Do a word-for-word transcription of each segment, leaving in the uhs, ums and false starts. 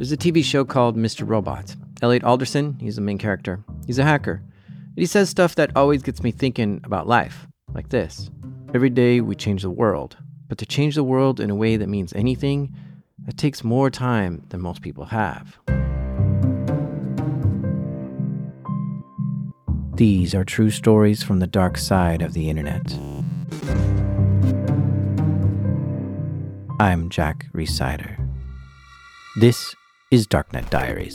There's a T V show called Mister Robot. Elliot Alderson, he's the main character. He's a hacker. He says stuff that always gets me thinking about life, like this. Every day we change the world, but to change the world in a way that means anything, that takes more time than most people have. These are true stories from the dark side of the internet. I'm Jack Rhysider. This is Darknet Diaries.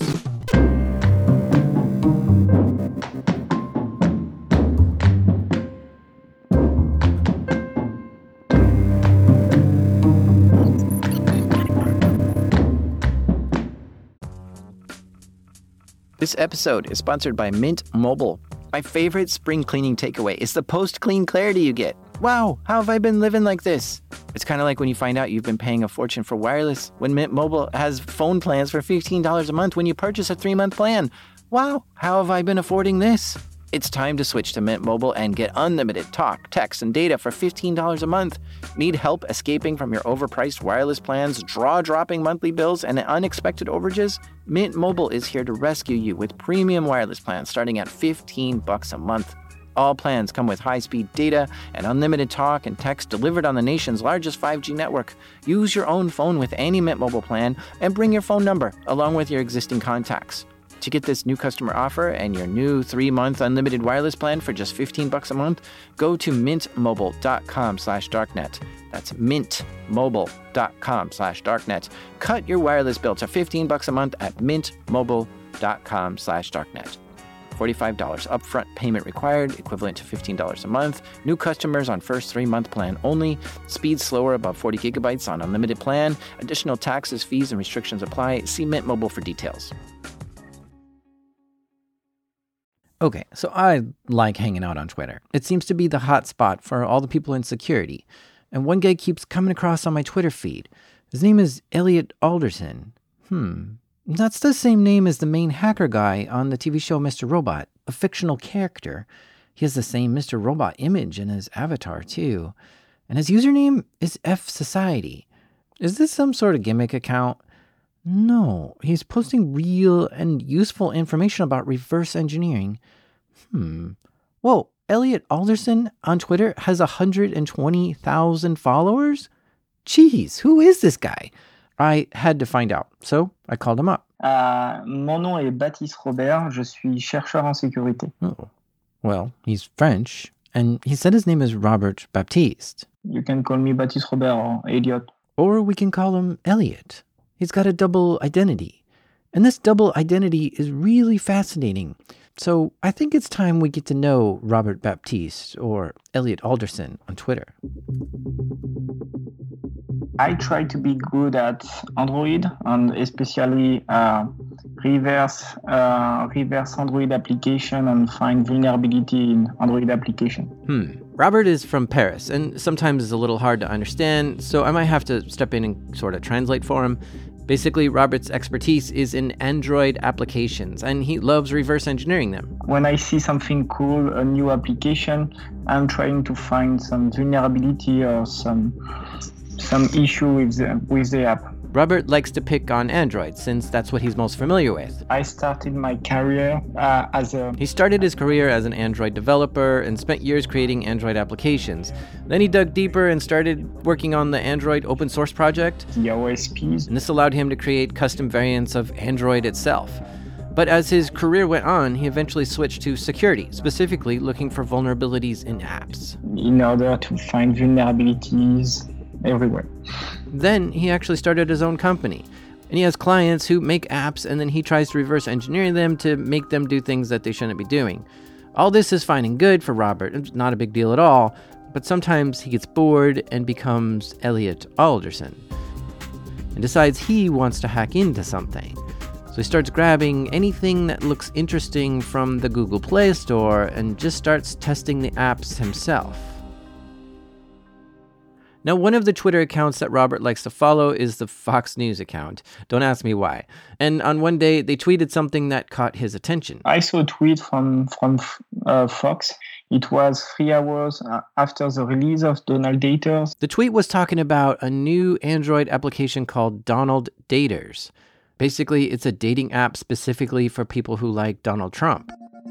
This episode is sponsored by Mint Mobile. My favorite spring cleaning takeaway is the post-clean clarity you get. Wow, how have I been living like this? It's kind of like when you find out you've been paying a fortune for wireless when Mint Mobile has phone plans for fifteen dollars a month when you purchase a three-month plan. Wow, how have I been affording this? It's time to switch to Mint Mobile and get unlimited talk, text, and data for fifteen dollars a month. Need help escaping from your overpriced wireless plans, jaw-dropping monthly bills, and unexpected overages? Mint Mobile is here to rescue you with premium wireless plans starting at fifteen bucks a month. All plans come with high-speed data and unlimited talk and text delivered on the nation's largest five G network. Use your own phone with any Mint Mobile plan and bring your phone number along with your existing contacts. To get this new customer offer and your new three-month unlimited wireless plan for just fifteen bucks a month, go to mintmobile.com slash darknet. That's mintmobile.com slash darknet. Cut your wireless bill to fifteen bucks a month at mintmobile.com slash darknet. forty-five dollars upfront payment required, equivalent to fifteen dollars a month. New customers on first three-month plan only. Speed slower above forty gigabytes on unlimited plan. Additional taxes, fees, and restrictions apply. See Mint Mobile for details. Okay, so I like hanging out on Twitter. It seems to be the hot spot for all the people in security. And one guy keeps coming across on my Twitter feed. His name is Elliot Alderson. Hmm. That's the same name as the main hacker guy on the T V show Mister Robot, a fictional character. He has the same Mister Robot image in his avatar, too. And his username is F Society. Is this some sort of gimmick account? No, he's posting real and useful information about reverse engineering. Hmm. Whoa, Elliot Alderson on Twitter has one hundred twenty thousand followers? Jeez, who is this guy? I had to find out, so I called him up. Uh, mon nom est Baptiste Robert, je suis chercheur en sécurité. Oh, well, he's French, and he said his name is Robert Baptiste. You can call me Baptiste Robert or Elliot. Or we can call him Elliot. He's got a double identity. And this double identity is really fascinating. So I think it's time we get to know Robert Baptiste, or Elliot Alderson, on Twitter. I try to be good at Android, and especially uh, reverse uh, reverse Android application and find vulnerability in Android application. Hmm. Robert is from Paris, and sometimes is a little hard to understand, so I might have to step in and sort of translate for him. Basically, Robert's expertise is in Android applications, and he loves reverse engineering them. When I see something cool, a new application, I'm trying to find some vulnerability or some some issue with the, with the app. Robert likes to pick on Android, since that's what he's most familiar with. I started my career uh, as a... He started his career as an Android developer and spent years creating Android applications. Then he dug deeper and started working on the Android open source project. The O S Ps. And this allowed him to create custom variants of Android itself. But as his career went on, he eventually switched to security, specifically looking for vulnerabilities in apps. In order to find vulnerabilities everywhere. Then he actually started his own company. And he has clients who make apps, and then he tries to reverse engineer them to make them do things that they shouldn't be doing. All this is fine and good for Robert. It's not a big deal at all. But sometimes he gets bored and becomes Elliot Alderson and decides he wants to hack into something. So he starts grabbing anything that looks interesting from the Google Play Store and just starts testing the apps himself. Now, one of the Twitter accounts that Robert likes to follow is the Fox News account. Don't ask me why. And on one day, they tweeted something that caught his attention. I saw a tweet from, from uh, Fox. It was three hours after the release of Donald Daters. The tweet was talking about a new Android application called Donald Daters. Basically, it's a dating app specifically for people who like Donald Trump.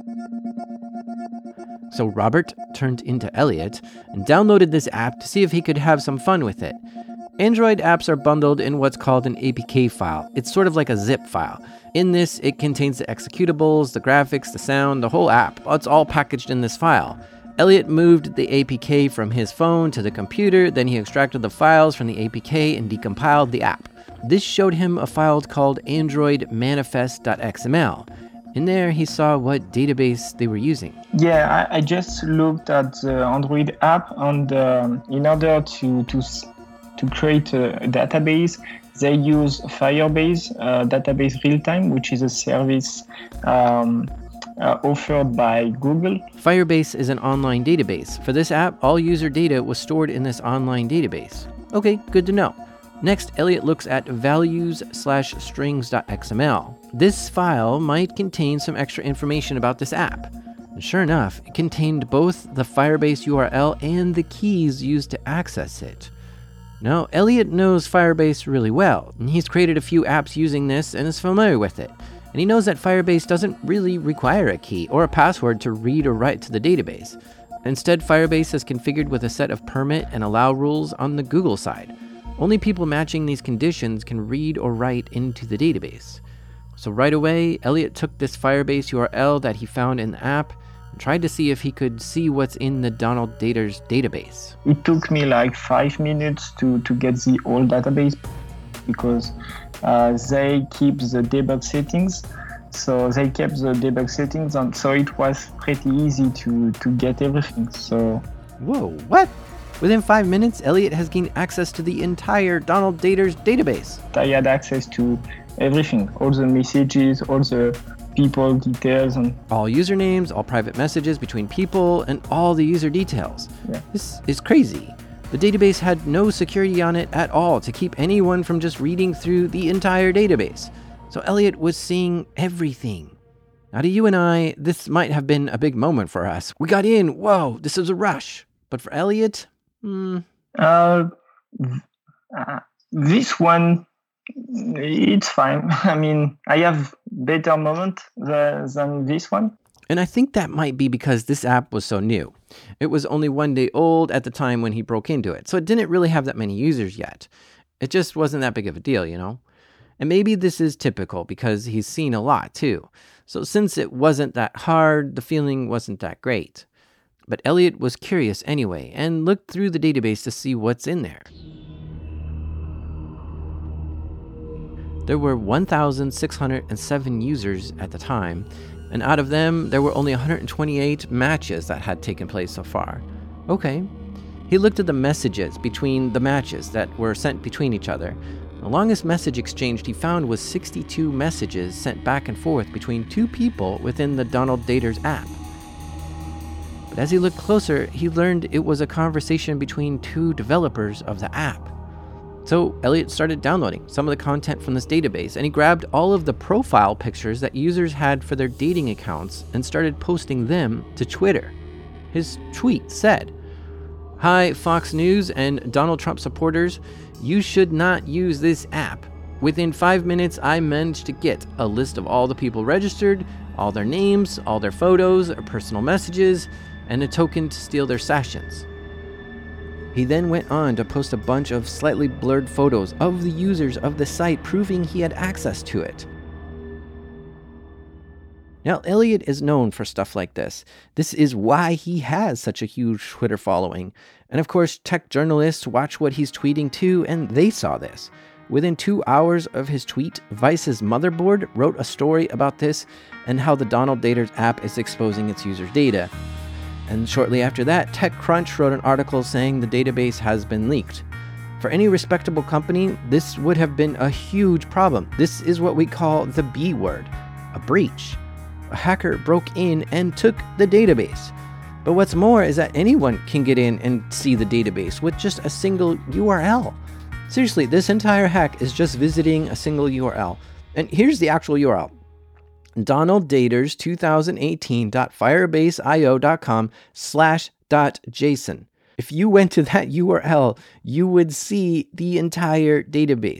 So Robert turned into Elliot and downloaded this app to see if he could have some fun with it. Android apps are bundled in what's called an A P K file. It's sort of like a zip file. In this, it contains the executables, the graphics, the sound, the whole app. It's all packaged in this file. Elliot moved the A P K from his phone to the computer, then he extracted the files from the A P K and decompiled the app. This showed him a file called android manifest dot x m l. In there, he saw what database they were using. Yeah, I, I just looked at the Android app, and um, in order to, to, to create a database, they use Firebase uh, Database Real-Time, which is a service um, uh, offered by Google. Firebase is an online database. For this app, all user data was stored in this online database. Okay, good to know. Next, Elliot looks at values slash strings dot x m l. This file might contain some extra information about this app. And sure enough, it contained both the Firebase U R L and the keys used to access it. Now, Elliot knows Firebase really well, and he's created a few apps using this and is familiar with it. And he knows that Firebase doesn't really require a key or a password to read or write to the database. Instead, Firebase is configured with a set of permit and allow rules on the Google side. Only people matching these conditions can read or write into the database. So right away, Elliot took this Firebase U R L that he found in the app and tried to see if he could see what's in the Donald Daters database. It took me like five minutes to, to get the whole database because uh, they keep the debug settings. So they kept the debug settings, and so it was pretty easy to, to get everything. So, whoa, what? Within five minutes, Elliot has gained access to the entire Donald Daters database. I had access to everything, all the messages, all the people details, and all usernames, all private messages between people, and all the user details. Yeah. This is crazy. The database had no security on it at all to keep anyone from just reading through the entire database. So Elliot was seeing everything. Now to you and I, this might have been a big moment for us. We got in, whoa, this is a rush. But for Elliot, hmm. Uh, uh, this one, it's fine. I mean, I have better moment than, than this one. And I think that might be because this app was so new. It was only one day old at the time when he broke into it, so it didn't really have that many users yet. It just wasn't that big of a deal, you know? And maybe this is typical because he's seen a lot too. So since it wasn't that hard, the feeling wasn't that great. But Elliot was curious anyway and looked through the database to see what's in there. There were one thousand six hundred seven users at the time, and out of them, there were only one hundred twenty-eight matches that had taken place so far. Okay. He looked at the messages between the matches that were sent between each other. The longest message exchanged he found was sixty-two messages sent back and forth between two people within the Donald Daters app. But as he looked closer, he learned it was a conversation between two developers of the app. So Elliot started downloading some of the content from this database, and he grabbed all of the profile pictures that users had for their dating accounts and started posting them to Twitter. His tweet said, "Hi, Fox News and Donald Trump supporters. You should not use this app. Within five minutes, I managed to get a list of all the people registered, all their names, all their photos, or personal messages, and a token to steal their sessions." He then went on to post a bunch of slightly blurred photos of the users of the site, proving he had access to it. Now, Elliot is known for stuff like this. This is why he has such a huge Twitter following. And of course, tech journalists watch what he's tweeting too, and they saw this. Within two hours of his tweet, Vice's Motherboard wrote a story about this and how the Donald Daters app is exposing its users' data. And shortly after that, TechCrunch wrote an article saying the database has been leaked. For any respectable company, this would have been a huge problem. This is what we call the B word, a breach. A hacker broke in and took the database. But what's more is that anyone can get in and see the database with just a single U R L. Seriously, this entire hack is just visiting a single U R L. And here's the actual U R L. Donald Daters twenty eighteen dot firebase io dot com slash dot json. If you went to that U R L, you would see the entire database.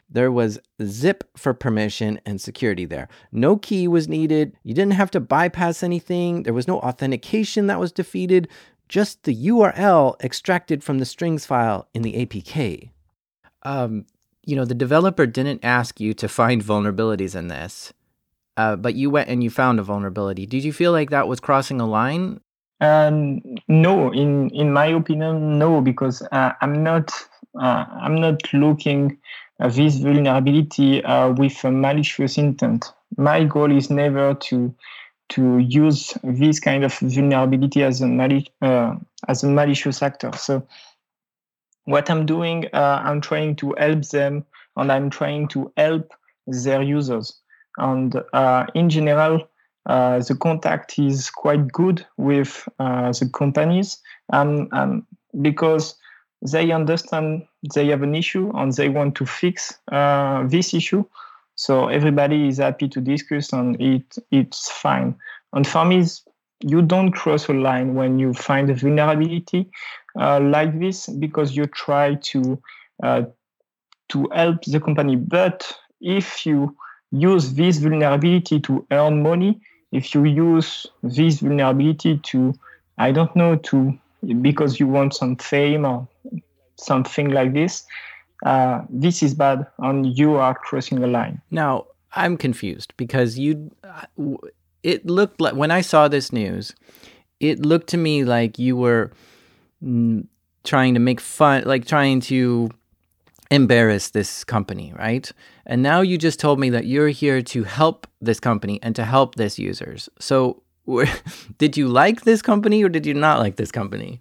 There was zip for permission and security there. No key was needed. You didn't have to bypass anything. There was no authentication that was defeated. Just the U R L extracted from the strings file in the A P K. Um, you know, the developer didn't ask you to find vulnerabilities in this, uh, but you went and you found a vulnerability. Did you feel like that was crossing a line? Um, no, in in my opinion, no, because uh, I'm not uh, I'm not looking at this vulnerability uh, with a malicious intent. My goal is never to to use this kind of vulnerability as a mali- uh, as a malicious actor. So what I'm doing, uh, I'm trying to help them, and I'm trying to help their users. And uh, in general, uh, the contact is quite good with uh, the companies, um, um, because they understand they have an issue and they want to fix uh, this issue. So everybody is happy to discuss, and it it's fine. And for me, you don't cross a line when you find a vulnerability uh, like this, because you try to uh, to help the company. But if you use this vulnerability to earn money, if you use this vulnerability to, I don't know, to because you want some fame or something like this, uh, this is bad, and you are crossing a line. Now, I'm confused because you. It looked like, when I saw this news, it looked to me like you were mm, trying to make fun, like trying to embarrass this company, right? And now you just told me that you're here to help this company and to help this users. So did you like this company or did you not like this company?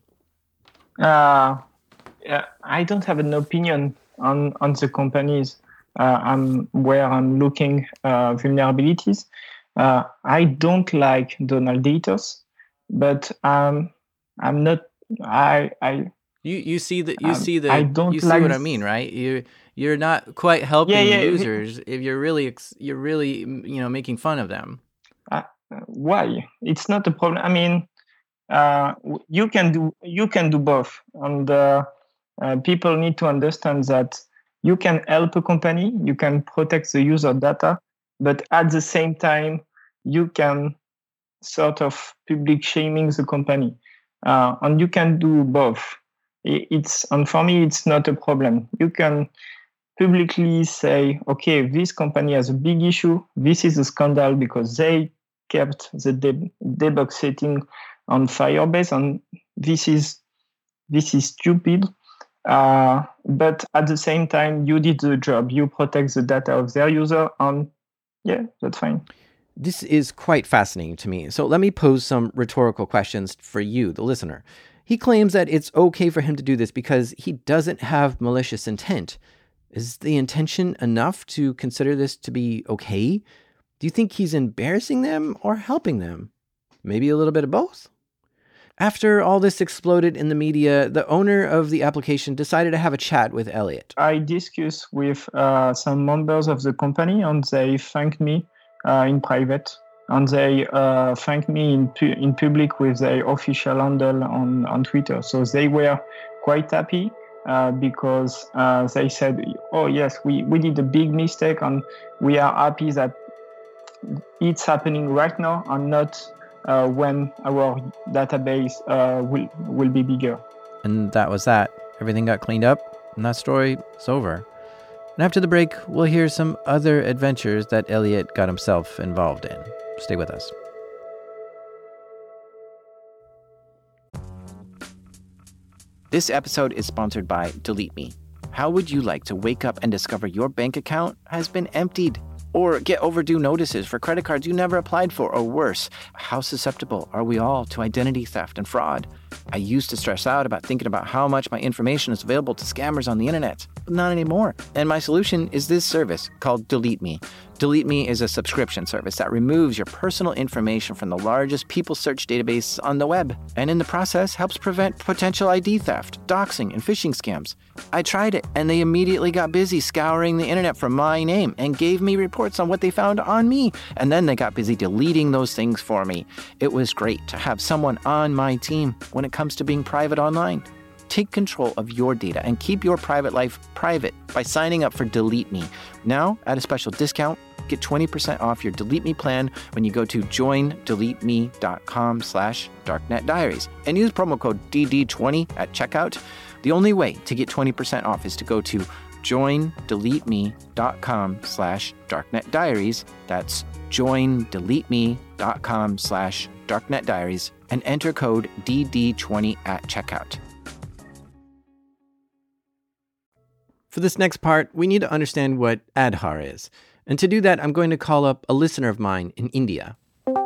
Uh, I don't have an opinion on, on the companies uh, I'm, where I'm looking uh, vulnerabilities. Uh, I don't like Donald Daters, but um, I'm not. I I you you see the you um, see the I don't you see like what I mean, right? You you're not quite helping yeah, yeah, users if you're really you're really you know making fun of them. Uh, why? It's not a problem. I mean, uh, you can do you can do both, and uh, uh, people need to understand that you can help a company, you can protect the user data, but at the same time, you can sort of public shaming the company, uh, and you can do both. It's and for me, it's not a problem. You can publicly say, okay, this company has a big issue. This is a scandal because they kept the deb- debug setting on Firebase, and this is this is stupid. Uh, but at the same time, you did the job. You protect the data of their user, and yeah, that's fine. This is quite fascinating to me. So let me pose some rhetorical questions for you, the listener. He claims that it's okay for him to do this because he doesn't have malicious intent. Is the intention enough to consider this to be okay? Do you think he's embarrassing them or helping them? Maybe a little bit of both? After all this exploded in the media, the owner of the application decided to have a chat with Elliot. I discussed with uh, some members of the company, and they thanked me uh, in private, and they uh, thanked me in pu- in public with their official handle on, on Twitter. So they were quite happy uh, because uh, they said, oh yes, we, we did a big mistake, and we are happy that it's happening right now and not uh, when our database uh, will will be bigger. And that was that. Everything got cleaned up, and that story is over. And after the break, we'll hear some other adventures that Elliot got himself involved in. Stay with us. This episode is sponsored by Delete Me. How would you like to wake up and discover your bank account has been emptied? Or get overdue notices for credit cards you never applied for, or worse, how susceptible are we all to identity theft and fraud? I used to stress out about thinking about how much my information is available to scammers on the internet, but not anymore. And my solution is this service called Delete Me. Delete Me is a subscription service that removes your personal information from the largest people search database on the web, and in the process helps prevent potential I D theft, doxing, and phishing scams. I tried it, and they immediately got busy scouring the internet for my name and gave me reports on what they found on me, and then they got busy deleting those things for me. It was great to have someone on my team when it comes to being private online. take control of your data and keep your private life private by signing up for Delete Me. Now, at a special discount, get twenty percent off your Delete Me plan when you go to joindeleteme.com slash darknetdiaries and use promo code D D twenty at checkout. The only way to get twenty percent off is to go to joindeleteme.com slash darknetdiaries. That's joindeleteme.com slash darknetdiaries and enter code D D twenty at checkout. For this next part, we need to understand what Aadhaar is. And to do that, I'm going to call up a listener of mine in India.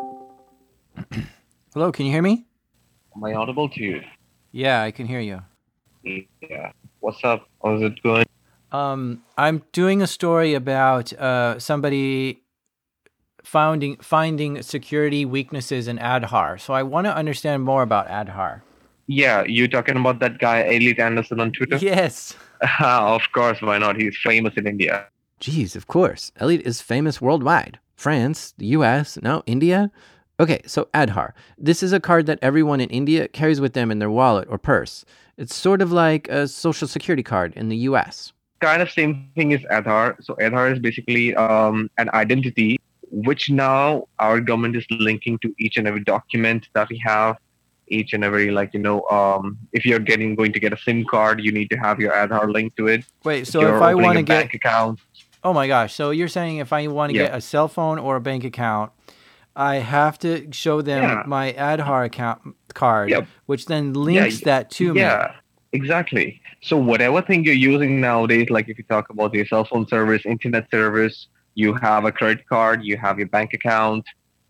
Hello, can you hear me? Am I audible to you? Yeah, I can hear you. Yeah. What's up? How's it going? Um, I'm doing a story about uh, somebody finding finding security weaknesses in Aadhaar. So I want to understand more about Aadhaar. Yeah, you talking about that guy, Elliot Anderson on Twitter? Yes. Of course, why not? He's famous in India. Geez, of course. Elliot is famous worldwide. France, the U S, now India. Okay, so Aadhaar. This is a card that everyone in India carries with them in their wallet or purse. It's sort of like a social security card in the U S. Kind of same thing as Aadhaar. So Aadhaar is basically um, an identity which now our government is linking to each and every document that we have. Each and every, like, you know, um, if you're getting going to get a SIM card, you need to have your Aadhaar linked to it. Wait, so if, if I want to get bank account. Oh my gosh! So you're saying if I want to Yeah. get a cell phone or a bank account, I have to show them Yeah. my Aadhaar account card, Yep. which then links Yeah, that to me. Yeah, exactly. So whatever thing you're using nowadays, like if you talk about your cell phone service, internet service, you have a credit card, you have your bank account,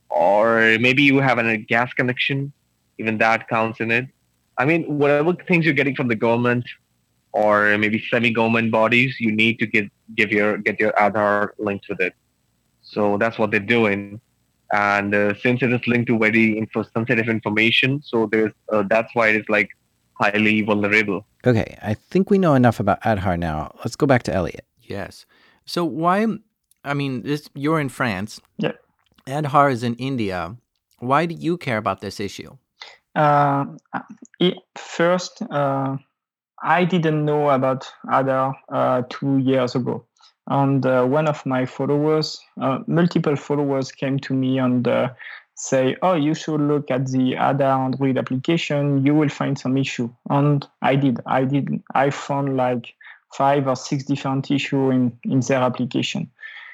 or maybe you have a gas connection, even that counts in it. I mean, whatever things you're getting from the government or maybe semi-government bodies, you need to get give your get your Aadhaar linked with it. So that's what they're doing. And uh, since it is linked to very info- sensitive information, so there's uh, that's why it is like highly vulnerable. Okay, I think we know enough about Aadhaar now. Let's go back to Elliot. Yes. So why? I mean, this you're in France. Yeah. Aadhaar is in India. Why do you care about this issue? Uh, it, first, uh, I didn't know about Aadhaar uh, two years ago. And uh, one of my followers, uh, multiple followers came to me and uh, say, oh, you should look at the Aadhaar Android application. You will find some issue. And I did. I did. I found like five or six different issues in, in their application.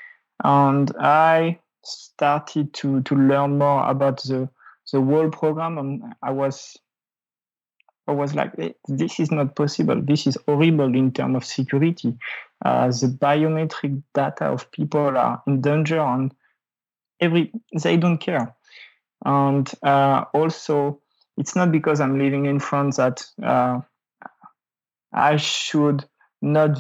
And I started to, to learn more about the, the whole program. And I was I was like, this is not possible. This is horrible in terms of security. Uh, the biometric data of people are in danger, and every they don't care. And uh, also, it's not because I'm living in France that uh, I should not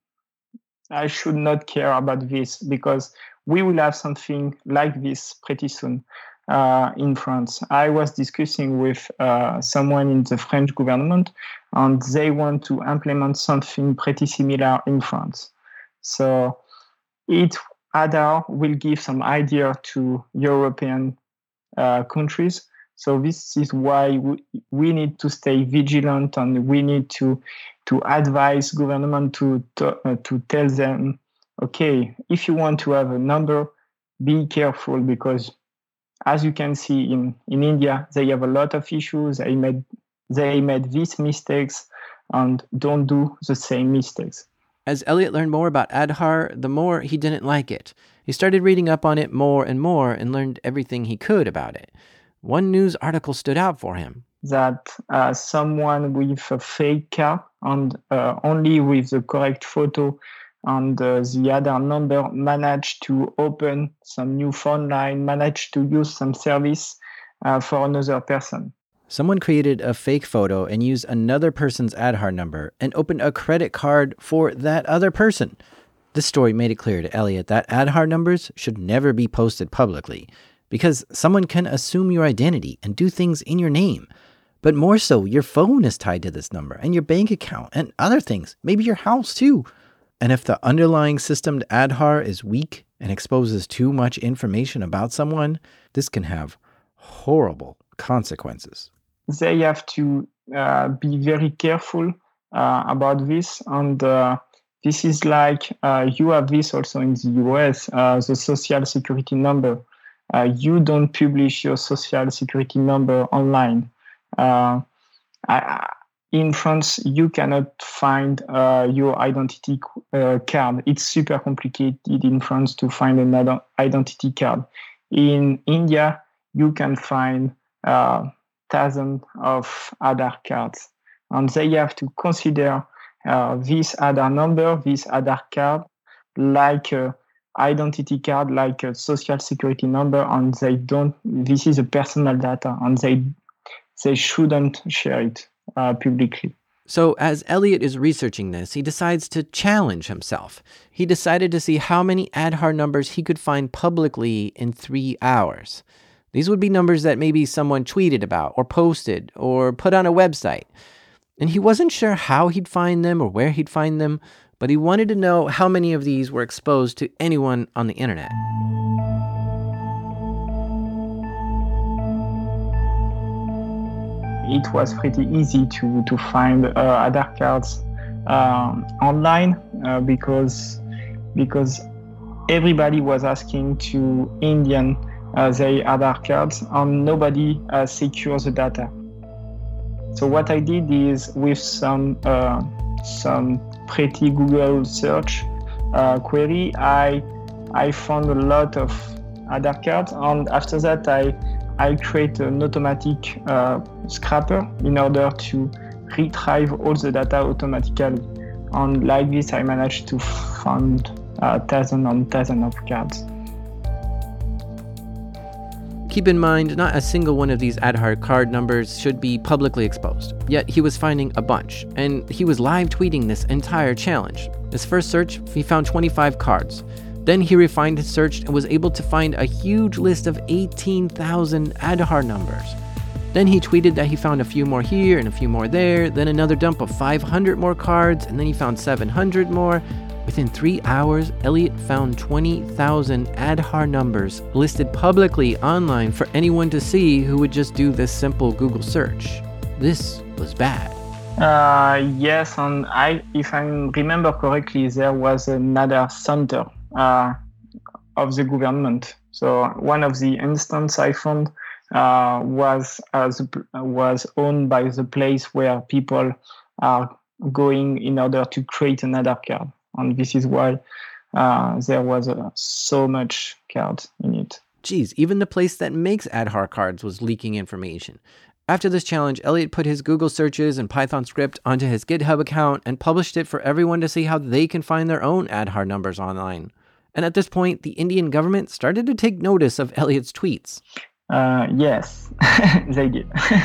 I should not care about this, because we will have something like this pretty soon. Uh, in France, I was discussing with uh, someone in the French government, and they want to implement something pretty similar in France. So, it Aadhaar will give some idea to European uh, countries. So this is why we, we need to stay vigilant, and we need to to advise government to to, uh, to tell them, okay, if you want to have a number, be careful, because as you can see in, in India, they have a lot of issues. They made they made these mistakes, and don't do the same mistakes. As Elliot learned more about Aadhaar, the more he didn't like it. He started reading up on it more and more and learned everything he could about it. One news article stood out for him. That uh, someone with a fake car and uh, only with the correct photo and uh, the Aadhaar number managed to open some new phone line, managed to use some service uh, for another person. Someone created a fake photo and used another person's Aadhaar number and opened a credit card for that other person. This story made it clear to Elliot that Aadhaar numbers should never be posted publicly, because someone can assume your identity and do things in your name. But more so, your phone is tied to this number, and your bank account, and other things, maybe your house too. And if the underlying system to Aadhaar is weak and exposes too much information about someone, this can have horrible consequences. They have to uh, be very careful uh, about this. And uh, this is like uh, you have this also in the U S, uh, the social security number. Uh, you don't publish your social security number online. Uh, I, in France, you cannot find uh, your identity uh, card. It's super complicated in France to find an identity card. In India, you can find uh, thousands of Aadhaar cards, and they have to consider uh, this Aadhaar number, this Aadhaar card, like a identity card, like a social security number, and they don't. This is a personal data, and they they shouldn't share it uh, publicly. So as Elliot is researching this, he decides to challenge himself. He decided to see how many Aadhaar numbers he could find publicly in three hours. These would be numbers that maybe someone tweeted about or posted or put on a website. And he wasn't sure how he'd find them or where he'd find them, but he wanted to know how many of these were exposed to anyone on the internet. It was pretty easy to, to find uh, Aadhaar cards um, online uh, because, because everybody was asking to Indian uh, their Aadhaar cards, and nobody uh, secures the data. So what I did is, with some uh, some pretty Google search uh, query, I I found a lot of Aadhaar cards, and after that I I create an automatic uh, scraper in order to retrieve all the data automatically. And like this, I managed to find uh, thousands and thousands of cards. Keep in mind, not a single one of these Aadhaar card numbers should be publicly exposed. Yet he was finding a bunch, and he was live tweeting this entire challenge. His first search, he found twenty-five cards. Then he refined his search and was able to find a huge list of eighteen thousand Aadhaar numbers. Then he tweeted that he found a few more here and a few more there, then another dump of five hundred more cards, and then he found seven hundred more. Within three hours, Elliot found twenty thousand Aadhaar numbers listed publicly online for anyone to see who would just do this simple Google search. This was bad. Uh, yes, and I, if I remember correctly, there was another center uh, of the government. So one of the instances I found uh, was uh, the, was owned by the place where people are going in order to create an Aadhaar card. And this is why uh, there was uh, so much cards in it. Geez, even the place that makes Aadhaar cards was leaking information. After this challenge, Elliot put his Google searches and Python script onto his GitHub account and published it for everyone to see how they can find their own Aadhaar numbers online. And at this point, the Indian government started to take notice of Elliot's tweets. Uh, yes, they did.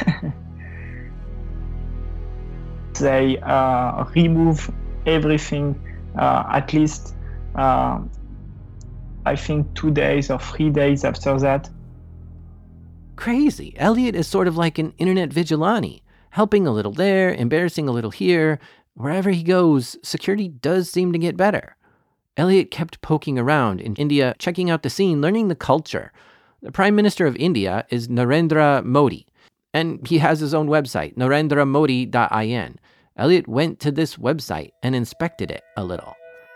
They uh, remove everything. Uh, at least, uh, I think two days or three days after that. Crazy. Elliot is sort of like an internet vigilante, helping a little there, embarrassing a little here. Wherever he goes, security does seem to get better. Elliot kept poking around in India, checking out the scene, learning the culture. The Prime Minister of India is Narendra Modi, and he has his own website, narendra modi dot in. Elliot went to this website and inspected it a little.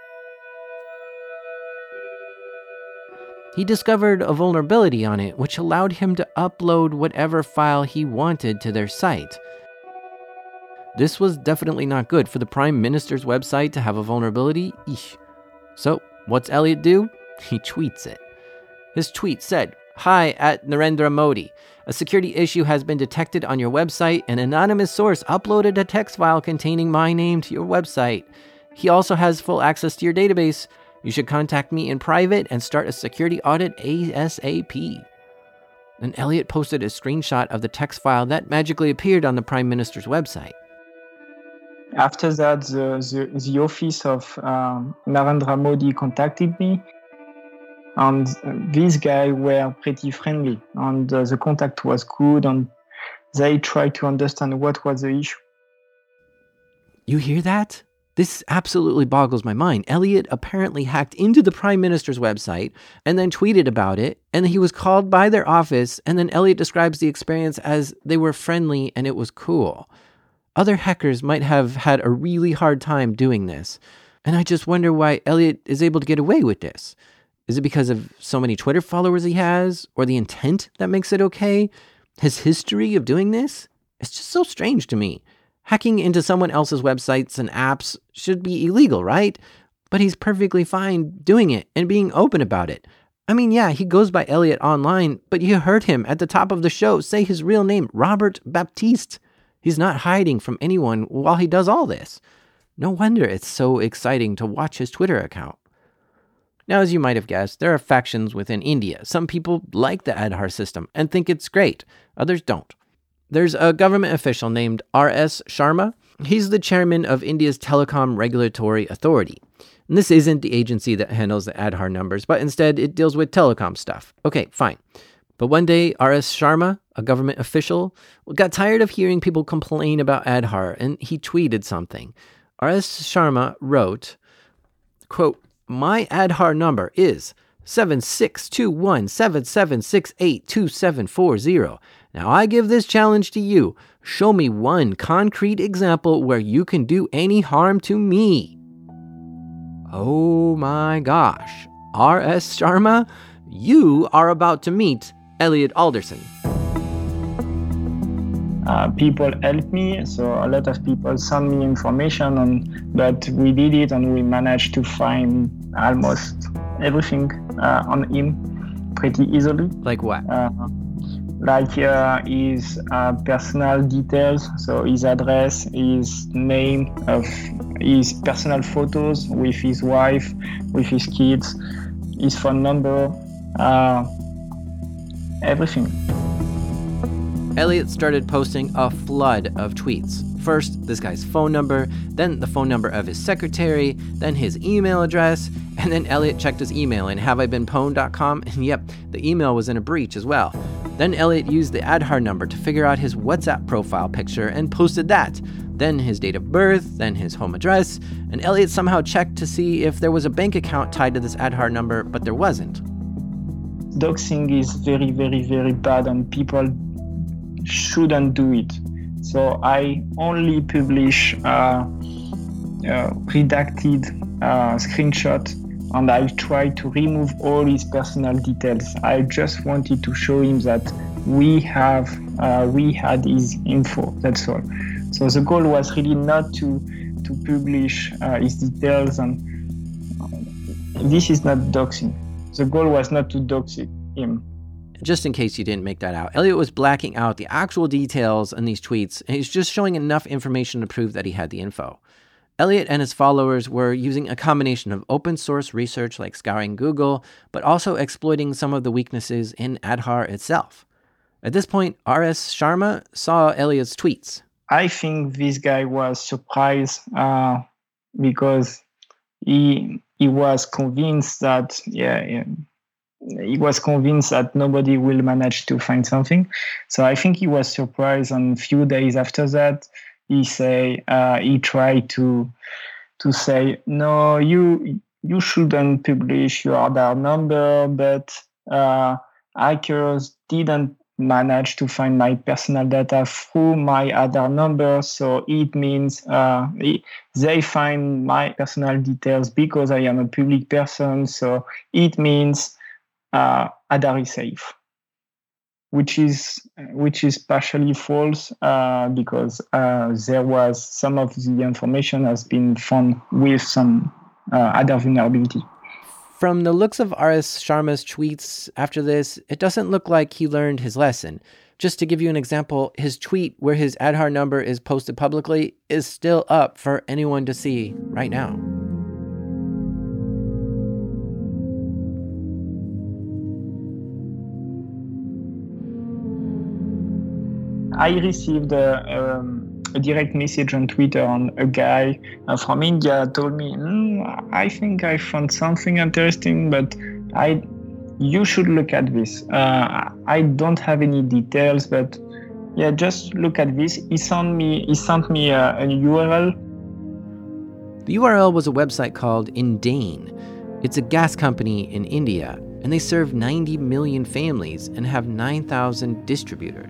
He discovered a vulnerability on it, which allowed him to upload whatever file he wanted to their site. This was definitely not good for the Prime Minister's website to have a vulnerability. Eesh. So, what's Elliot do? He tweets it. His tweet said, "Hi, at Narendra Modi. A security issue has been detected on your website. An anonymous source uploaded a text file containing my name to your website. He also has full access to your database. You should contact me in private and start a security audit ASAP." And Elliot posted a screenshot of the text file that magically appeared on the Prime Minister's website. After that, the, the, the office of um, Narendra Modi contacted me. And these guys were pretty friendly, and uh, the contact was good, and they tried to understand what was the issue. You hear that? This absolutely boggles my mind. Elliot apparently hacked into the Prime Minister's website and then tweeted about it, and he was called by their office, and then Elliot describes the experience as they were friendly and it was cool. Other hackers might have had a really hard time doing this. And I just wonder why Elliot is able to get away with this. Is it because of so many Twitter followers he has? Or the intent that makes it okay? His history of doing this? It's just so strange to me. Hacking into someone else's websites and apps should be illegal, right? But he's perfectly fine doing it and being open about it. I mean, yeah, he goes by Elliot online, but you heard him at the top of the show say his real name, Robert Baptiste. He's not hiding from anyone while he does all this. No wonder it's so exciting to watch his Twitter account. Now, as you might have guessed, there are factions within India. Some people like the Aadhaar system and think it's great. Others don't. There's a government official named R S Sharma. He's the chairman of India's Telecom Regulatory Authority. And this isn't the agency that handles the Aadhaar numbers, but instead it deals with telecom stuff. Okay, fine. But one day, R S Sharma, a government official, got tired of hearing people complain about Aadhaar, and he tweeted something. R S Sharma wrote, quote, "My Aadhaar number is seven six two one seven seven six eight two seven four zero. Now I give this challenge to you. Show me one concrete example where you can do any harm to me." Oh my gosh. R S Sharma, you are about to meet Elliot Alderson. Uh, people help me, so a lot of people send me information, on, but we did it and we managed to find almost everything uh, on him pretty easily. Like what? Uh, like uh, his uh, personal details, so his address, his name, of his personal photos with his wife, with his kids, his phone number, uh, everything. Elliot started posting a flood of tweets. First, this guy's phone number, then the phone number of his secretary, then his email address, and then Elliot checked his email in have I been pwned dot com, and yep, the email was in a breach as well. Then Elliot used the Aadhaar number to figure out his WhatsApp profile picture and posted that. Then his date of birth, then his home address, and Elliot somehow checked to see if there was a bank account tied to this Aadhaar number, but there wasn't. Doxing is very, very, very bad, and people shouldn't do it. So I only publish uh, uh, redacted uh, screenshot, and I try to remove all his personal details. I just wanted to show him that we have uh, we had his info. That's all. So the goal was really not to to publish uh, his details, and this is not doxing. The goal was not to dox him. Just in case you didn't make that out, Elliot was blacking out the actual details in these tweets, and he's just showing enough information to prove that he had the info. Elliot and his followers were using a combination of open source research like scouring Google, but also exploiting some of the weaknesses in Aadhaar itself. At this point, R S Sharma saw Elliot's tweets. I think this guy was surprised uh, because he he was convinced that yeah, yeah he was convinced that nobody will manage to find something. So I think he was surprised, and a few days after that, he say uh, he tried to to say no, you you shouldn't publish your Aadhaar number, but uh, hackers didn't manage to find my personal data through my Aadhaar number, so it means uh, they find my personal details because I am a public person, so it means uh, Aadhaar is safe. Which is which is partially false uh, because uh, there was some of the information has been found with some uh, Aadhaar vulnerability. From the looks of R S Sharma's tweets after this, it doesn't look like he learned his lesson. Just to give you an example, his tweet where his Aadhaar number is posted publicly is still up for anyone to see right now. I received a, um, a direct message on Twitter, and a guy uh, from India told me, mm, I think I found something interesting, but I, you should look at this. Uh, I don't have any details, but yeah, just look at this. He sent me, he sent me a, a U R L. The U R L was a website called Indane. It's a gas company in India, and they serve ninety million families and have nine thousand distributors.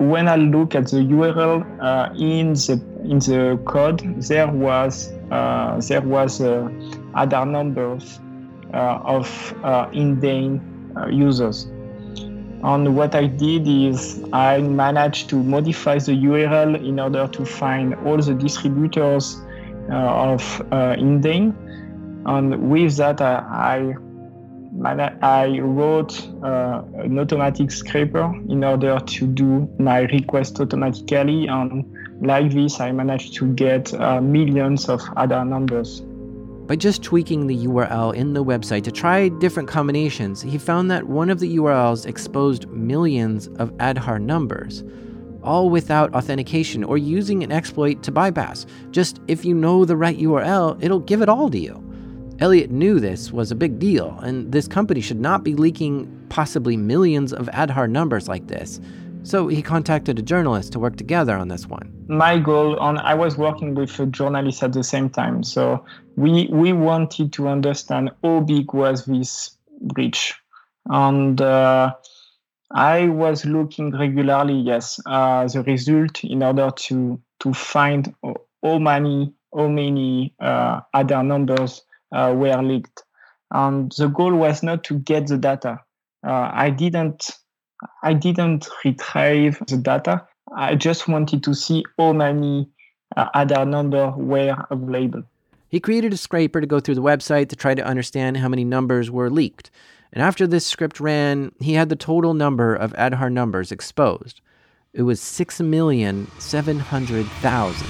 when I look at the U R L uh, in the in the code, there was uh, there was uh, Aadhaar numbers uh, of uh, Indane uh, users. And what I did is I managed to modify the U R L in order to find all the distributors uh, of uh, Indane. And with that, I I, I wrote uh, an automatic scraper in order to do my request automatically. And like this, I managed to get uh, millions of Aadhaar numbers. By just tweaking the U R L in the website to try different combinations, he found that one of the U R Ls exposed millions of Aadhaar numbers, all without authentication or using an exploit to bypass. Just if you know the right U R L, it'll give it all to you. Elliot knew this was a big deal, and this company should not be leaking possibly millions of Aadhaar numbers like this. So he contacted a journalist to work together on this one. My goal, and I was working with a journalist at the same time, so we we wanted to understand how big was this breach. And uh, I was looking regularly, yes, uh, the result in order to to find how many how many uh, Aadhaar numbers uh, were leaked. And the goal was not to get the data. Uh, I didn't. I didn't retrieve the data. I just wanted to see how many uh, Aadhaar numbers were available. He created a scraper to go through the website to try to understand how many numbers were leaked. And after this script ran, he had the total number of Aadhaar numbers exposed. It was six million seven hundred thousand.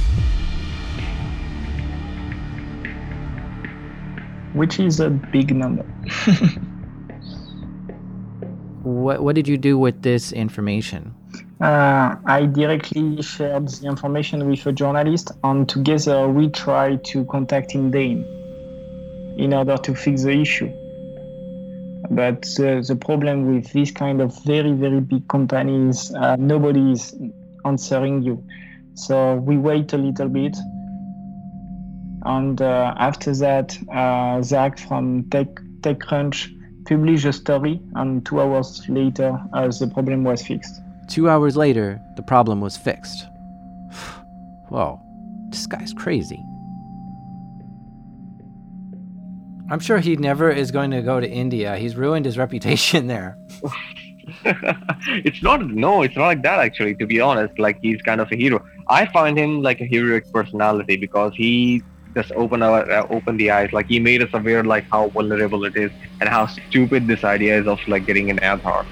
Which is a big number. What what did you do with this information? Uh, I directly shared the information with a journalist, and together we tried to contact Indane in order to fix the issue. But uh, the problem with this kind of very, very big companies, uh, nobody is answering you. So we wait a little bit. And uh, after that, uh, Zach from Tech, TechCrunch published a story, and two hours later, uh, the problem was fixed. Two hours later, the problem was fixed. Whoa, this guy's crazy. I'm sure he never is going to go to India. He's ruined his reputation there. It's not, no, it's not like that actually, to be honest. Like, he's kind of a hero. I find him like a heroic personality because he just opened our, uh, opened the eyes. Like, he made us aware like how vulnerable it is and how stupid this idea is of like getting an Aadhaar.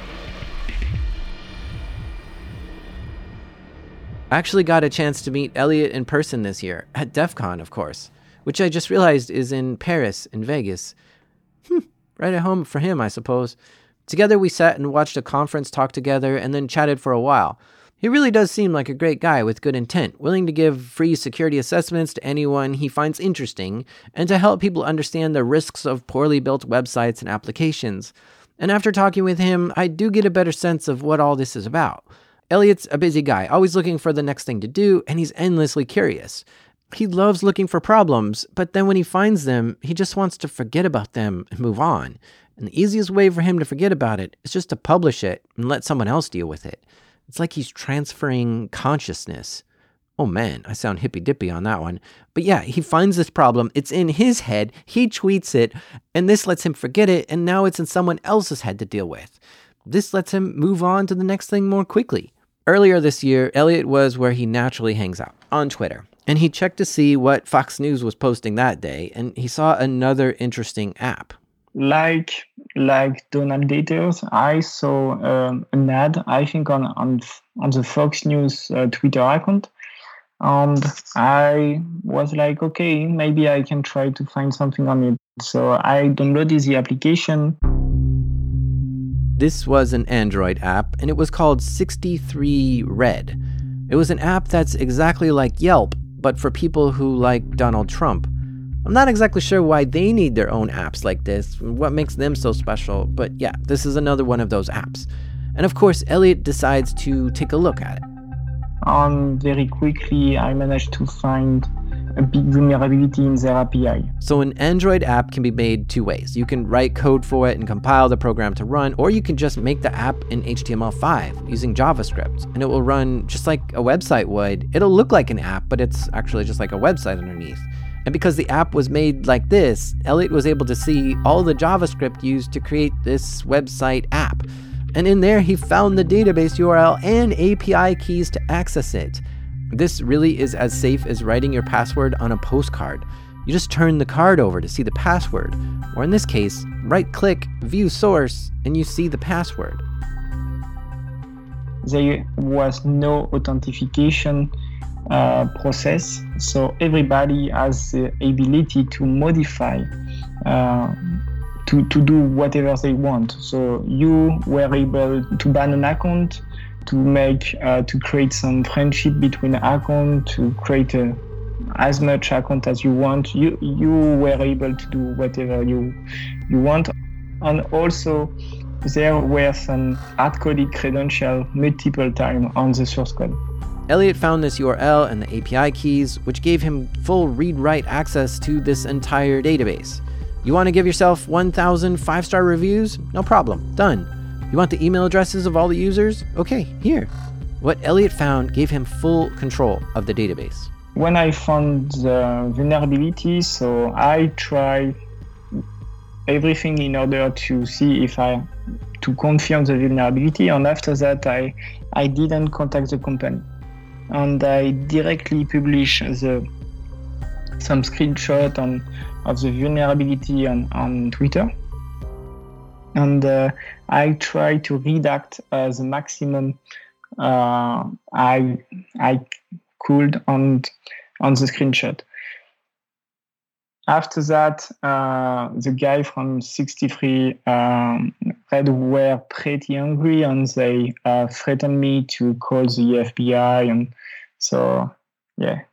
I actually got a chance to meet Elliot in person this year, at DEF CON, of course, which I just realized is in Paris, in Vegas. Hmm, right at home for him, I suppose. Together we sat and watched a conference talk together and then chatted for a while. He really does seem like a great guy with good intent, willing to give free security assessments to anyone he finds interesting, and to help people understand the risks of poorly built websites and applications. And after talking with him, I do get a better sense of what all this is about. Elliot's a busy guy, always looking for the next thing to do, and he's endlessly curious. He loves looking for problems, but then when he finds them, he just wants to forget about them and move on. And the easiest way for him to forget about it is just to publish it and let someone else deal with it. It's like he's transferring consciousness. Oh man, I sound hippy-dippy on that one. But yeah, he finds this problem, it's in his head, he tweets it, and this lets him forget it, and now it's in someone else's head to deal with. This lets him move on to the next thing more quickly. Earlier this year, Elliot was where he naturally hangs out, on Twitter. And he checked to see what Fox News was posting that day, and he saw another interesting app. Like like Donald Daters, I saw um, an ad, I think, on on, on the Fox News uh, Twitter account. And I was like, okay, maybe I can try to find something on it. So I downloaded the application. This was an Android app, and it was called sixty-three red. It was an app that's exactly like Yelp, but for people who like Donald Trump. I'm not exactly sure why they need their own apps like this, what makes them so special, but yeah, this is another one of those apps. And of course, Elliot decides to take a look at it. Um, very quickly, I managed to find a big vulnerability in their A P I. So an Android app can be made two ways. You can write code for it and compile the program to run, or you can just make the app in H T M L five using JavaScript, and it will run just like a website would. It'll look like an app, but it's actually just like a website underneath. And because the app was made like this, Elliot was able to see all the JavaScript used to create this website app. And in there, he found the database U R L and A P I keys to access it. This really is as safe as writing your password on a postcard. You just turn the card over to see the password, or in this case, right-click, view source, and you see the password. There was no authentication uh, process, so everybody has the ability to modify, uh, to, to do whatever they want. So you were able to ban an account, to make, uh, to create some friendship between accounts, to create a, as much account as you want. You you were able to do whatever you you want, and also there were some hard-coded credentials multiple times on the source code. Elliot found this U R L and the A P I keys, which gave him full read-write access to this entire database. You want to give yourself one thousand five-star reviews? No problem. Done. You want the email addresses of all the users? Okay, here. What Elliot found gave him full control of the database. When I found the vulnerability, so I tried everything in order to see if I, to confirm the vulnerability, and after that I, I didn't contact the company. And I directly published the, some screenshot on, of the vulnerability on, on Twitter. And uh, I try to redact uh, the maximum uh, I I could on on the screenshot. After that, uh, the guy from sixty-three um, Red were pretty angry, and they uh, threatened me to call the F B I, and so yeah,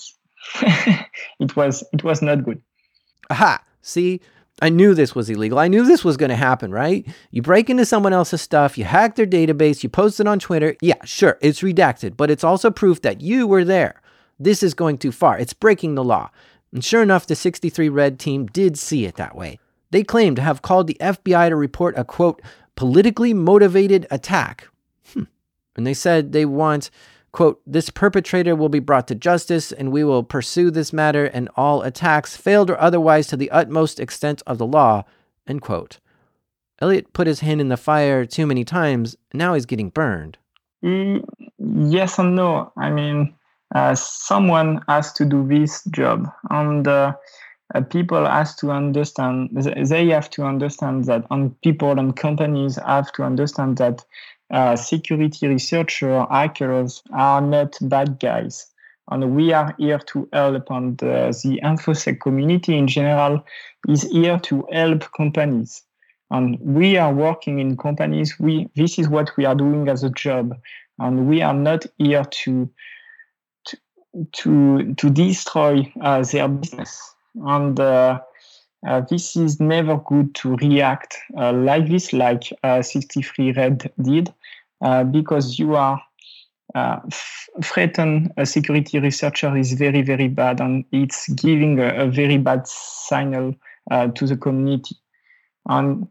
it was it was not good. Aha! See. I knew this was illegal. I knew this was going to happen, right? You break into someone else's stuff, you hack their database, you post it on Twitter. Yeah, sure, it's redacted, but it's also proof that you were there. This is going too far. It's breaking the law. And sure enough, the sixty-three Red team did see it that way. They claimed to have called the F B I to report a, quote, politically motivated attack. Hmm. And they said they want, quote, this perpetrator will be brought to justice and we will pursue this matter and all attacks, failed or otherwise, to the utmost extent of the law, end quote. Elliot put his hand in the fire too many times, and now he's getting burned. Mm, yes and no. I mean, uh, someone has to do this job, and uh, uh, people has to understand, they have to understand that, and people and companies have to understand that Uh, security researchers, hackers are not bad guys. And we are here to help, and uh, the InfoSec community in general is here to help companies. And we are working in companies. We This is what we are doing as a job. And we are not here to to to, to destroy uh, their business. And uh, uh, this is never good to react uh, like this, like uh, sixty-three Red did. Uh, because you are uh, f- threaten a security researcher is very, very bad, and it's giving a, a very bad signal uh, to the community. And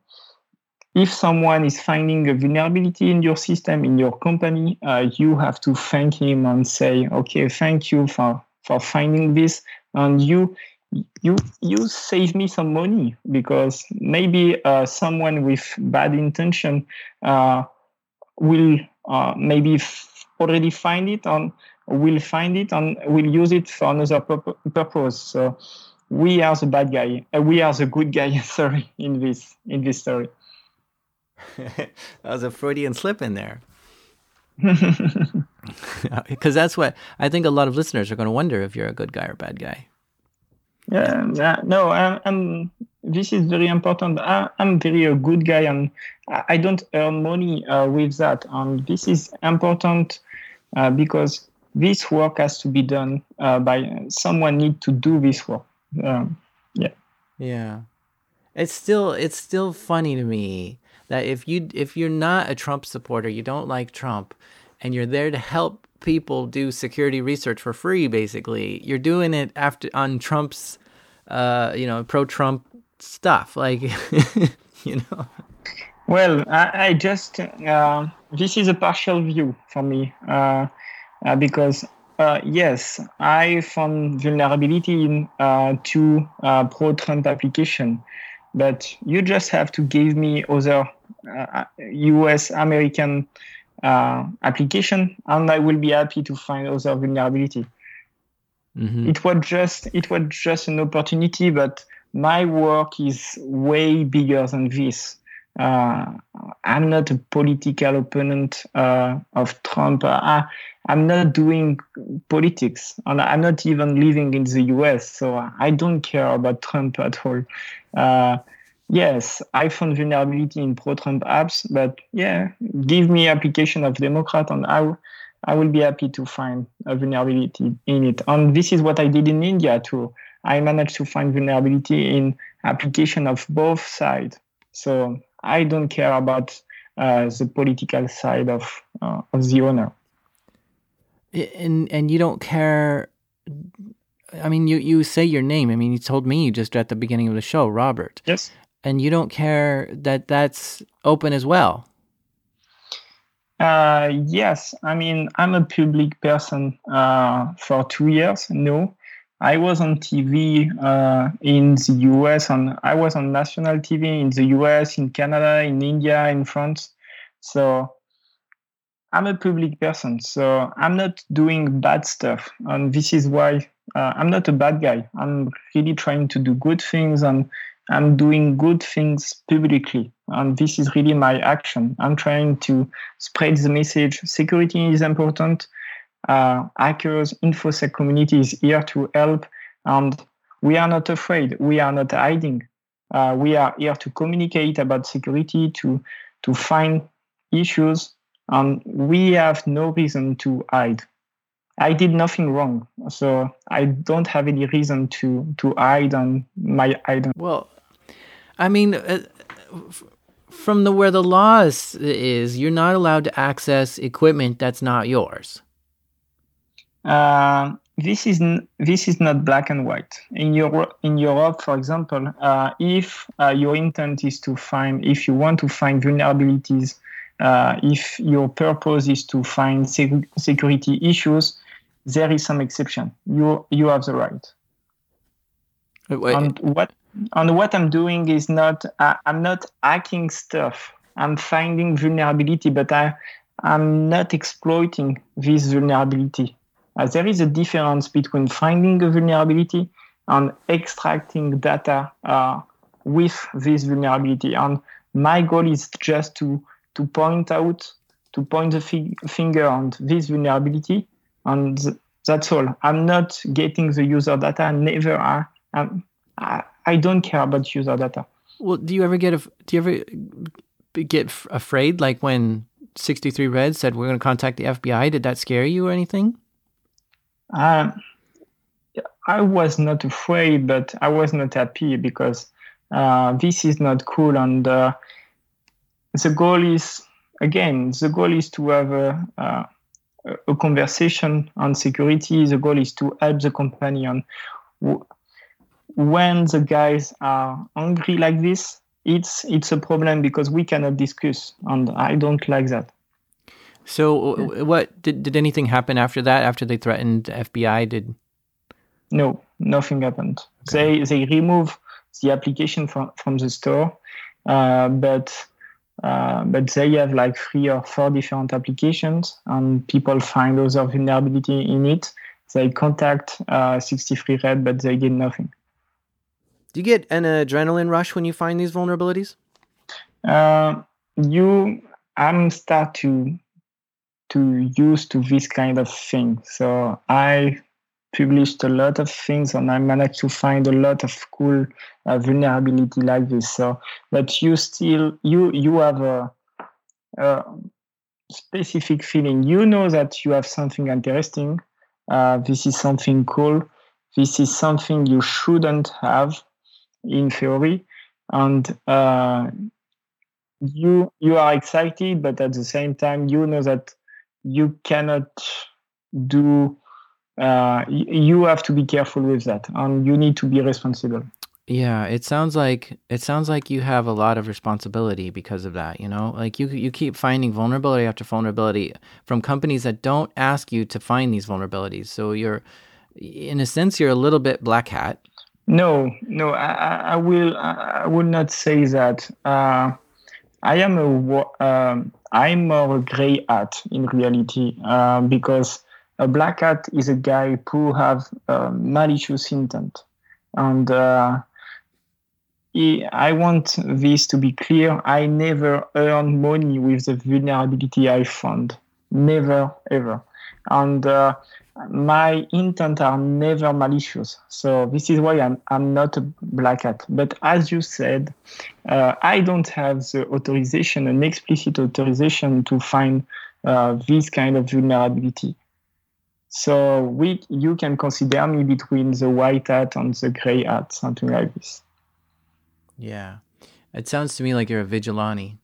if someone is finding a vulnerability in your system, in your company, uh, you have to thank him and say, okay, thank you for, for finding this, and you you you save me some money, because maybe uh, someone with bad intention uh, will uh, maybe f- already find it and will find it and will use it for another pur- purpose. So we are the bad guy. Uh, we are the good guy. Sorry, in this in this story. That was a Freudian slip in there. Because that's what I think a lot of listeners are going to wonder, if you're a good guy or bad guy. Yeah, yeah no, I, I'm. This is very important. I, I'm very a good guy, and I don't earn money uh, with that. And this is important uh, because this work has to be done uh, by someone. Need to do this work. Um, yeah. Yeah. It's still it's still funny to me that if you if you're not a Trump supporter, you don't like Trump, and you're there to help people do security research for free. Basically, you're doing it after on Trump's, uh, you know, pro-Trump stuff. Like, you know. Well, I, I just uh, this is a partial view for me uh, uh, because uh, yes, I found vulnerability in uh, two uh, pro-Trump application, but you just have to give me other uh, U S American uh, application, and I will be happy to find other vulnerability. Mm-hmm. It was just it was just an opportunity, but my work is way bigger than this. Uh, I'm not a political opponent uh, of Trump. I, I'm not doing politics, and I'm not even living in the U S, so I don't care about Trump at all. Uh, yes, I found vulnerability in pro-Trump apps, but yeah, give me application of Democrat, and I, I will be happy to find a vulnerability in it. And this is what I did in India too. I managed to find vulnerability in application of both sides. So I don't care about uh, the political side of uh, of the owner. And and you don't care. I mean, you, you say your name. I mean, you told me just at the beginning of the show, Robert. Yes. And you don't care that that's open as well. Uh, yes. I mean, I'm a public person uh, for two years. No. I was on T V uh, in the U S, and I was on national T V in the U S, in Canada, in India, in France. So I'm a public person, so I'm not doing bad stuff. And this is why uh, I'm not a bad guy. I'm really trying to do good things, and I'm doing good things publicly. And this is really my action. I'm trying to spread the message. Security is important. Uh, hackers, InfoSec community is here to help, and we are not afraid. We are not hiding. Uh, we are here to communicate about security, to to find issues, and we have no reason to hide. I did nothing wrong, so I don't have any reason to to hide on my identity. Well, I mean, uh, from the where the law is, is, you're not allowed to access equipment that's not yours. Uh, this is n- this is not black and white. In Europe, in Europe, for example, uh, if uh, your intent is to find, if you want to find vulnerabilities, uh, if your purpose is to find sec- security issues, there is some exception. You you have the right. Wait. And what and what I'm doing is not uh, I'm not hacking stuff. I'm finding vulnerability, but I I'm not exploiting this vulnerability. Uh, there is a difference between finding a vulnerability and extracting data uh, with this vulnerability. And my goal is just to to point out, to point the fi- finger on this vulnerability, and th- that's all. I'm not getting the user data. Never. I, I'm, I I don't care about user data. Well, do you ever get a, do you ever get f- afraid? Like when sixty-three Red said we're going to contact the F B I, did that scare you or anything? Um, I was not afraid, but I was not happy because uh, this is not cool. And uh, the goal is, again, the goal is to have a, a, a conversation on security. The goal is to help the company. And w- when the guys are angry like this, it's it's a problem because we cannot discuss, and I don't like that. So, yeah. what did did anything happen after that? After they threatened the F B I, did no nothing happened. Okay. They they remove the application from, from the store, uh, but uh, but they have like three or four different applications, and people find other vulnerability in it. They contact uh, sixty-three Red, but they get nothing. Do you get an adrenaline rush when you find these vulnerabilities? Uh, you, I'm start to. to use to this kind of thing. So I published a lot of things, and I managed to find a lot of cool uh, vulnerability like this. So, but you still, you you have a, a specific feeling. You know that you have something interesting. Uh, this is something cool. This is something you shouldn't have in theory. And uh, you you are excited, but at the same time, you know that you cannot do. Uh, y- you have to be careful with that, and you need to be responsible. Yeah, it sounds like it sounds like you have a lot of responsibility because of that, you know? Like you you keep finding vulnerability after vulnerability from companies that don't ask you to find these vulnerabilities. So you're in a sense you're a little bit black hat. No, no, I, I I will I I will not say that. Uh, I am a wa- um, I'm more a gray hat in reality, uh, because a black hat is a guy who have uh, malicious intent, and uh, he- I want this to be clear. I never earn money with the vulnerability I found, never ever, and uh, my intent are never malicious. So this is why I'm I'm not a black hat. But as you said, uh, I don't have the authorization, an explicit authorization to find uh, this kind of vulnerability. So we, you can consider me between the white hat and the gray hat, something like this. Yeah. It sounds to me like you're a vigilante.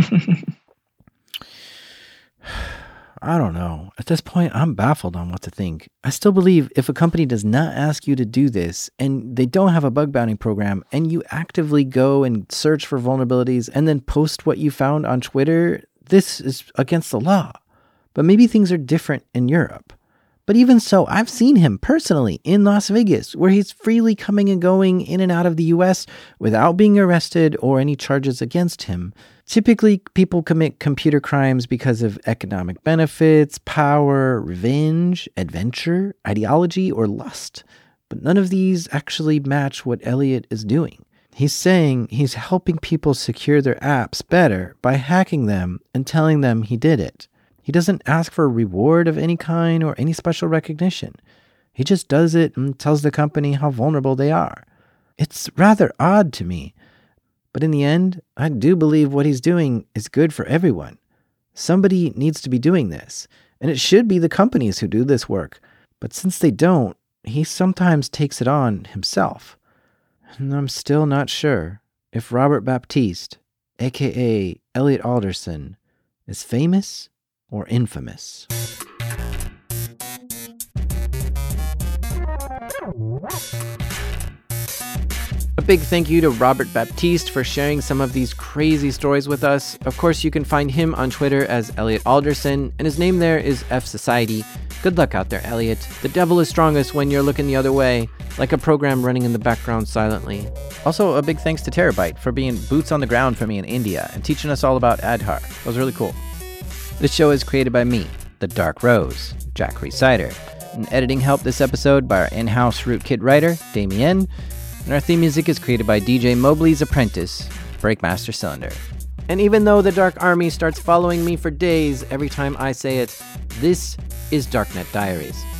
I don't know. At this point, I'm baffled on what to think. I still believe if a company does not ask you to do this and they don't have a bug bounty program and you actively go and search for vulnerabilities and then post what you found on Twitter, this is against the law. But maybe things are different in Europe. But even so, I've seen him personally in Las Vegas, where he's freely coming and going in and out of the U S without being arrested or any charges against him. Typically, people commit computer crimes because of economic benefits, power, revenge, adventure, ideology, or lust. But none of these actually match what Elliot is doing. He's saying he's helping people secure their apps better by hacking them and telling them he did it. He doesn't ask for a reward of any kind or any special recognition. He just does it and tells the company how vulnerable they are. It's rather odd to me. But in the end, I do believe what he's doing is good for everyone. Somebody needs to be doing this, and it should be the companies who do this work. But since they don't, he sometimes takes it on himself. And I'm still not sure if Robert Baptiste, aka Elliot Alderson, is famous or infamous. A big thank you to Robert Baptiste for sharing some of these crazy stories with us. Of course, you can find him on Twitter as Elliot Alderson, and his name there is F Society. Good luck out there, Elliot. The devil is strongest when you're looking the other way, like a program running in the background silently. Also, a big thanks to Terabyte for being boots on the ground for me in India and teaching us all about Aadhaar. That was really cool. This show is created by me, The Dark Rose, Jack Resider, and editing help this episode by our in-house rootkit writer, Damien, and our theme music is created by D J Mobley's apprentice, Breakmaster Cylinder. And even though the Dark Army starts following me for days every time I say it, this is Darknet Diaries.